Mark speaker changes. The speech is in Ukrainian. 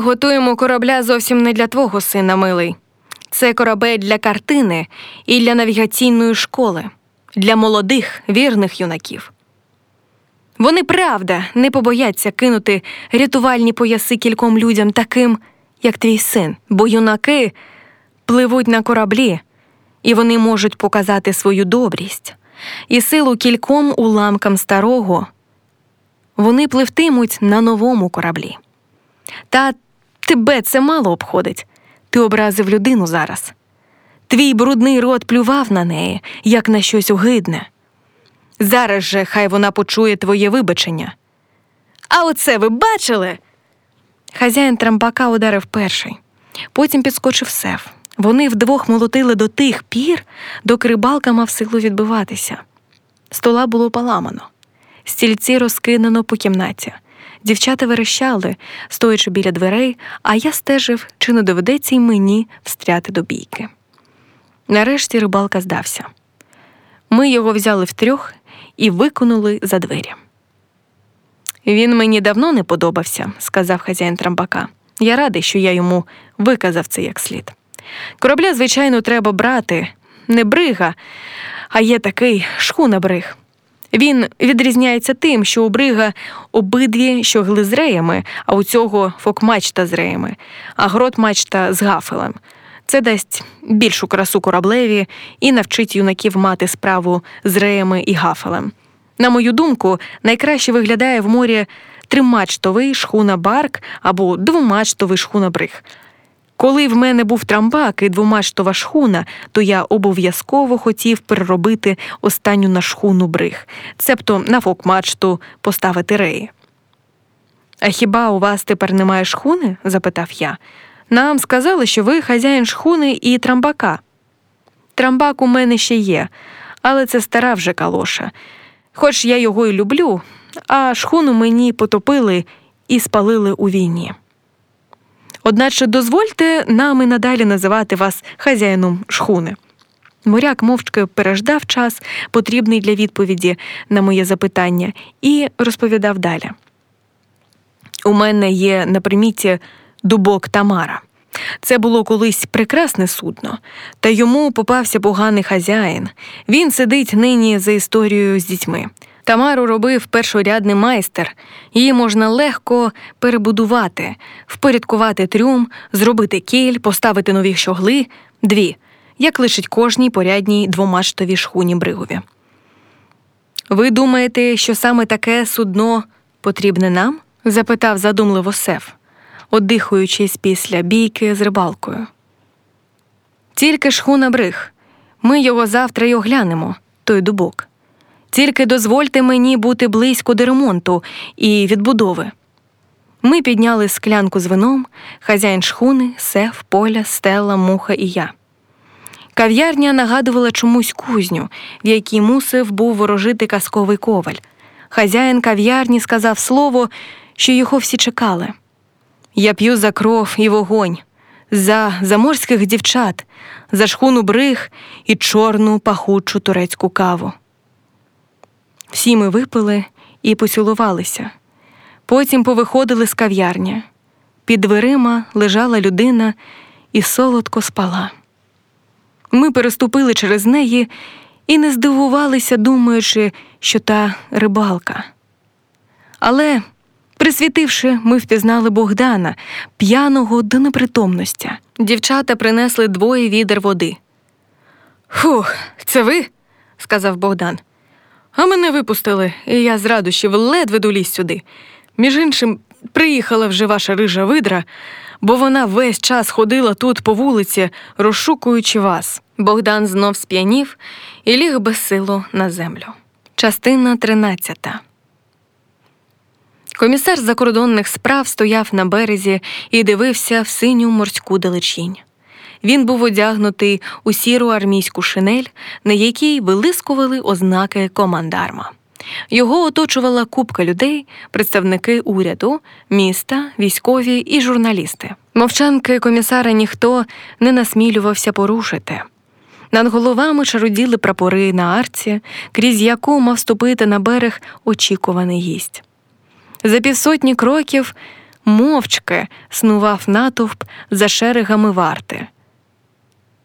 Speaker 1: готуємо корабля зовсім не для твого сина, милий. Це корабель для картини і для навігаційної школи, для молодих, вірних юнаків. Вони, правда, не побояться кинути рятувальні пояси кільком людям таким, як твій син, бо юнаки пливуть на кораблі, і вони можуть показати свою добрість і силу кільком уламкам старого. Вони пливтимуть на новому кораблі. Та тебе це мало обходить. Ти образив людину зараз. Твій брудний рот плював на неї, як на щось огидне. Зараз же хай вона почує твоє вибачення. А оце ви бачили? Хазяїн трамбака ударив перший. Потім підскочив Сев. Вони вдвох молотили до тих пір, доки рибалка мав силу відбиватися. Стола було поламано. Стільці розкинено по кімнаті. Дівчата верещали, стоячи біля дверей, а я стежив, чи не доведеться й мені встряти до бійки. Нарешті рибалка здався. Ми його взяли втрьох і викинули за двері. «Він мені давно не подобався», – сказав хазяїн трамбака. «Я радий, що я йому виказав це як слід. Корабля, звичайно, треба брати. Не брига, а є такий шхуна-бриг. Він відрізняється тим, що у брига обидві щогли з реями, а у цього фок-мачта з реями, а грот-мачта з гафелем. Це дасть більшу красу кораблеві і навчить юнаків мати справу з реями і гафелем. На мою думку, найкраще виглядає в морі тримачтовий шхуна-барк або двомачтовий шхуна-бриг. Коли в мене був трамбак і двомачтова шхуна, то я обов'язково хотів переробити останню на шхуну-бриг, цебто на фок-мачту поставити реї». «А хіба у вас тепер немає шхуни?» – запитав я. «Нам сказали, що ви хазяїн шхуни і трамбака». «Трамбак у мене ще є, але це стара вже калоша. Хоч я його і люблю, а шхуну мені потопили і спалили у війні. Одначе дозвольте нам і надалі називати вас хазяїном шхуни». Моряк мовчки переждав час, потрібний для відповіді на моє запитання, і розповідав далі. «У мене є на приміті дубок Тамара. Це було колись прекрасне судно, та йому попався поганий хазяїн. Він сидить нині за історією з дітьми. Тамару робив першорядний майстер. Її можна легко перебудувати, впорядкувати трюм, зробити кіль, поставити нові щогли, дві, як лишить кожній порядній двомачтовій шхуні-бригові». «Ви думаєте, що саме таке судно потрібне нам?» – запитав задумливо Сев, оддихуючись після бійки з рибалкою. «Тільки шхуна-бриг. Ми його завтра й оглянемо, той дубок. Тільки дозвольте мені бути близько до ремонту і відбудови». Ми підняли склянку з вином, хазяїн шхуни, Сев, Поля, Стелла, Муха і я. Кав'ярня нагадувала чомусь кузню, в якій мусив був ворожити казковий коваль. Хазяїн кав'ярні сказав слово, що його всі чекали. «Я п'ю за кров і вогонь, за заморських дівчат, за шхуну-бриг і чорну пахучу турецьку каву». Всі ми випили і поцілувалися. Потім повиходили з кав'ярні. Під дверима лежала людина і солодко спала. Ми переступили через неї і не здивувалися, думаючи, що та рибалка. Але, присвітивши, ми впізнали Богдана, п'яного до непритомності. Дівчата принесли 2 відер води. «Фух, це ви?» – сказав Богдан. «А мене випустили, і я з радощів ледве доліз сюди. Між іншим, приїхала вже ваша рижа видра, бо вона весь час ходила тут по вулиці, розшукуючи вас». Богдан знов сп'янів і ліг безсило на землю. Частина 13. Комісар закордонних справ стояв на березі і дивився в синю морську далечінь. Він був одягнутий у сіру армійську шинель, на якій вилискували ознаки командарма. Його оточувала купка людей, представники уряду, міста, військові і журналісти. Мовчанки комісара ніхто не насмілювався порушити. Над головами шаруділи прапори на арці, крізь яку мав ступити на берег очікуваний гість. За 500 кроків мовчки снував натовп за шерегами варти.